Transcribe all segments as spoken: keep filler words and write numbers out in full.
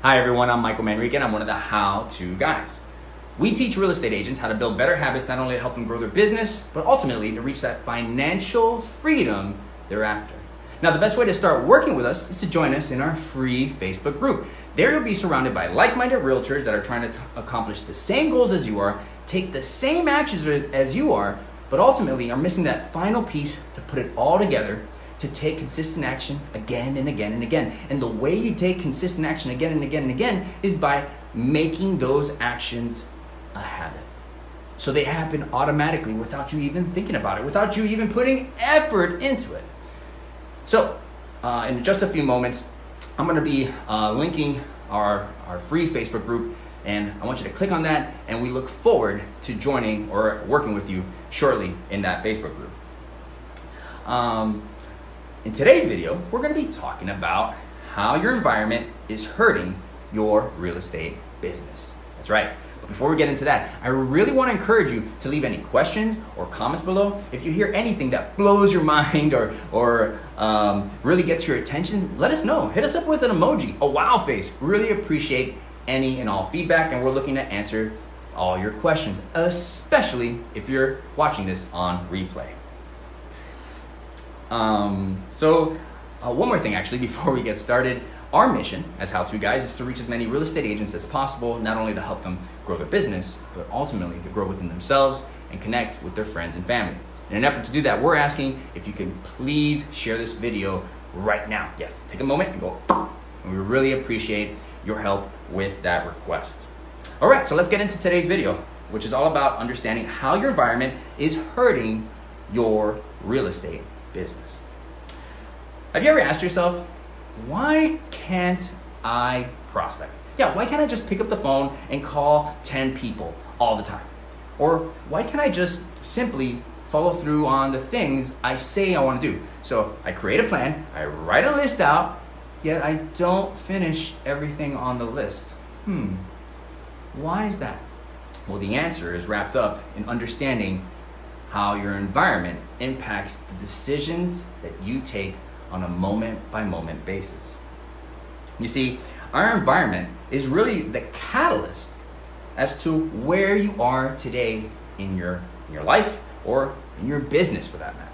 Hi everyone, I'm Michael Manrique and I'm one of the how-to guys. We teach real estate agents how to build better habits, not only to help them grow their business, but ultimately to reach that financial freedom they're after. Now, the best way to start working with us is to join us in our free Facebook group. There you'll be surrounded by like-minded realtors that are trying to t- accomplish the same goals as you are, take the same actions as you are, but ultimately are missing that final piece to put it all together to take consistent action again and again and again. And the way you take consistent action again and again and again is by making those actions a habit. So they happen automatically without you even thinking about it, without you even putting effort into it. So uh, in just a few moments, I'm going to be uh, linking our, our free Facebook group, and I want you to click on that, and we look forward to joining or working with you shortly in that Facebook group. Um, in today's video, we're going to be talking about how your environment is hurting your real estate business. That's right. But before we get into that, I really want to encourage you to leave any questions or comments below. If you hear anything that blows your mind or, or um, really gets your attention, let us know. Hit us up with an emoji, a wow face. Really appreciate any and all feedback, and we're looking to answer all your questions, especially if you're watching this on replay. Um, so uh, one more thing actually before we get started. Our mission as How-To Guys is to reach as many real estate agents as possible, not only to help them grow their business, but ultimately to grow within themselves and connect with their friends and family. In an effort to do that, we're asking if you can please share this video right now. Yes, take a moment and go, and we really appreciate your help with that request. All right, so let's get into today's video, which is all about understanding how your environment is hurting your real estate business. Have you ever asked yourself, why can't I prospect? Yeah, why can't I just pick up the phone and call ten people all the time? Or why can't I just simply follow through on the things I say I want to do? So I create a plan, I write a list out, yet I don't finish everything on the list. Hmm, why is that? Well, the answer is wrapped up in understanding how your environment impacts the decisions that you take on a moment-by-moment basis. You see, our environment is really the catalyst as to where you are today in your, in your life or in your business for that matter.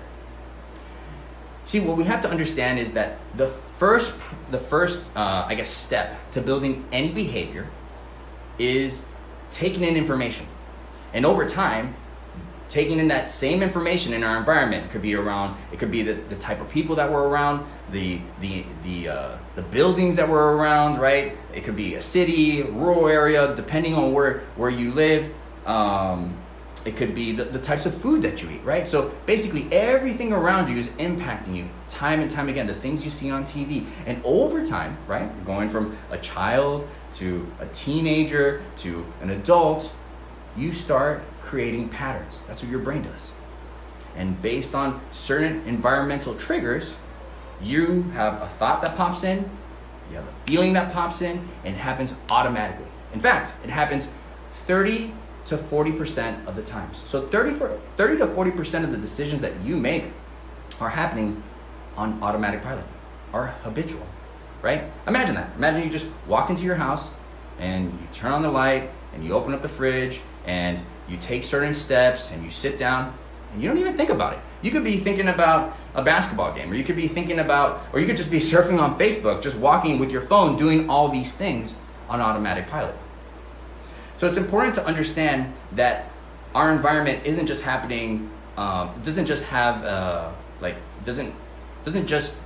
See, what we have to understand is that the first, the first, uh, I guess, step to building any behavior is taking in information. And over time, taking in that same information in our environment, it could be around, it could be the, the type of people that we're around, the the the uh, the buildings that we're around, right? It could be a city, rural area, depending on where where you live. Um, it could be the, the types of food that you eat, right? So basically everything around you is impacting you time and time again, the things you see on T V. And over time, right, going from a child to a teenager to an adult, you start creating patterns. That's what your brain does. And based on certain environmental triggers, you have a thought that pops in, you have a feeling that pops in, and it happens automatically. In fact, it happens thirty to forty percent of the times. So thirty to forty percent of the decisions that you make are happening on automatic pilot, are habitual, right? Imagine that. Imagine you just walk into your house and you turn on the light and you open up the fridge and you take certain steps and you sit down and you don't even think about it. You could be thinking about a basketball game, or you could be thinking about, or you could just be surfing on Facebook, just walking with your phone, doing all these things on automatic pilot. So it's important to understand that our environment isn't just happening, um, doesn't just have, uh, like, doesn't, doesn't just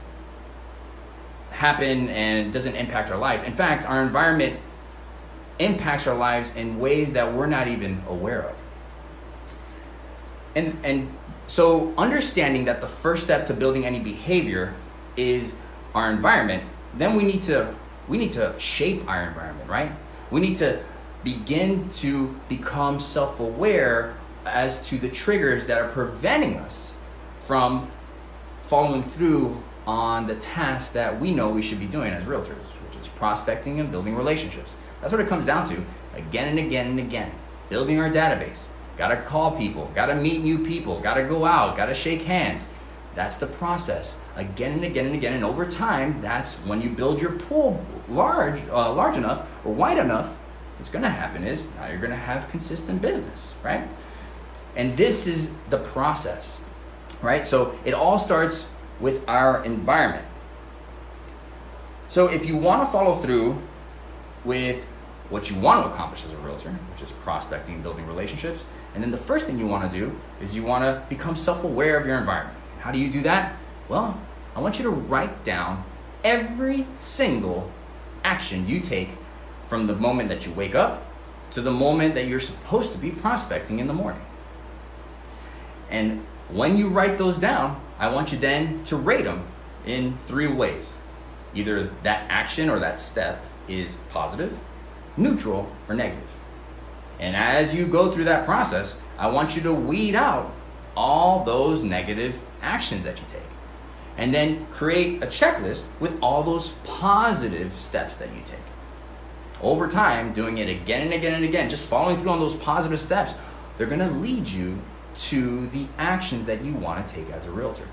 happen and doesn't impact our life. In fact, our environment impacts our lives in ways that we're not even aware of. And and so understanding that the first step to building any behavior is our environment, then we need to we need to shape our environment, right? We need to begin to become self-aware as to the triggers that are preventing us from following through on the tasks that we know we should be doing as realtors, which is prospecting and building relationships. That's what it comes down to, again and again and again. Building our database. Gotta call people, gotta meet new people, gotta go out, gotta shake hands. That's the process. again and again and again. And over time, that's when you build your pool large, uh, large enough or wide enough, what's going to happen is now you're going to have consistent business, right? And this is the process, right? So it all starts with our environment. So if you want to follow through with what you want to accomplish as a realtor, which is prospecting, building relationships, and then the first thing you want to do is you want to become self-aware of your environment. How do you do that? Well, I want you to write down every single action you take from the moment that you wake up to the moment that you're supposed to be prospecting in the morning. And when you write those down, I want you then to rate them in three ways. Either that action or that step is positive, neutral, or negative. And as you go through that process, I want you to weed out all those negative actions that you take. And then create a checklist with all those positive steps that you take. Over time, doing it again and again and again, just following through on those positive steps, they're going to lead you to the actions that you want to take as a realtor.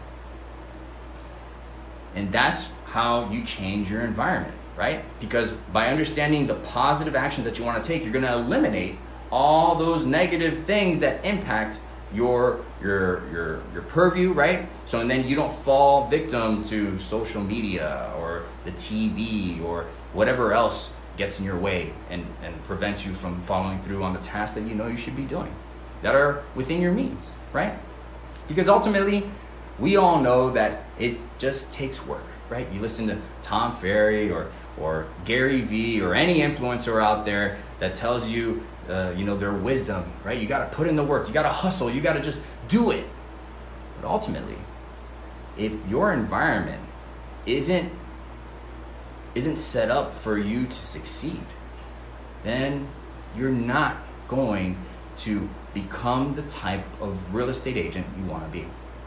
And that's how you change your environment, right? Because by understanding the positive actions that you want to take, you're going to eliminate all those negative things that impact your your your your purview, right? So and then you don't fall victim to social media or the T V or whatever else gets in your way and, and prevents you from following through on the tasks that you know you should be doing that are within your means, right? Because ultimately, we all know that it just takes work, right? You listen to Tom Ferry or or Gary Vee or any influencer out there that tells you Uh, you know, their wisdom, right? You got to put in the work. You got to hustle. You got to just do it. But ultimately, if your environment isn't isn't set up for you to succeed, then you're not going to become the type of real estate agent you want to be.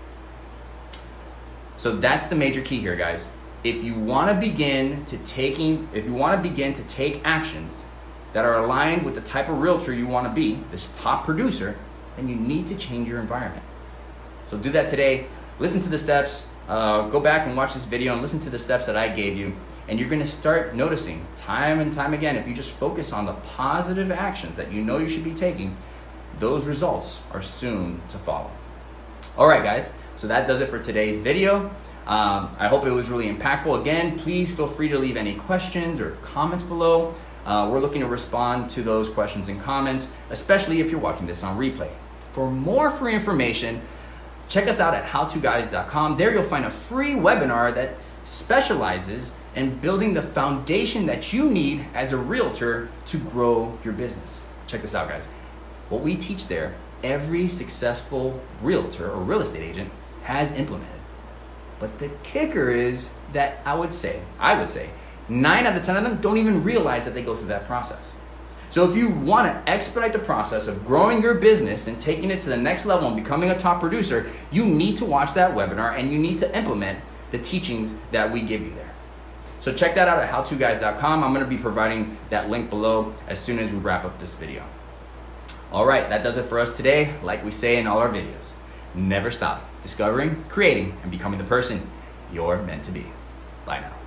So that's the major key here, guys. If you want to begin to taking, if you want to begin to take actions that are aligned with the type of realtor you want to be, this top producer, then you need to change your environment. So do that today. Listen to the steps. Uh, go back and watch this video and listen to the steps that I gave you. And you're going to start noticing time and time again, if you just focus on the positive actions that you know you should be taking, those results are soon to follow. All right, guys. So that does it for today's video. Um, I hope it was really impactful. Again, please feel free to leave any questions or comments below. Uh, we're looking to respond to those questions and comments, especially if you're watching this on replay. For more free information, check us out at how to guys dot com. There you'll find a free webinar that specializes in building the foundation that you need as a realtor to grow your business. Check this out, guys. What we teach there, every successful realtor or real estate agent has implemented. But the kicker is that I would say, I would say, nine out of ten of them don't even realize that they go through that process. So if you want to expedite the process of growing your business and taking it to the next level and becoming a top producer, you need to watch that webinar and you need to implement the teachings that we give you there. So check that out at how to guys dot com. I'm going to be providing that link below as soon as we wrap up this video. All right, that does it for us today. Like we say in all our videos, never stop discovering, creating, and becoming the person you're meant to be. Bye now.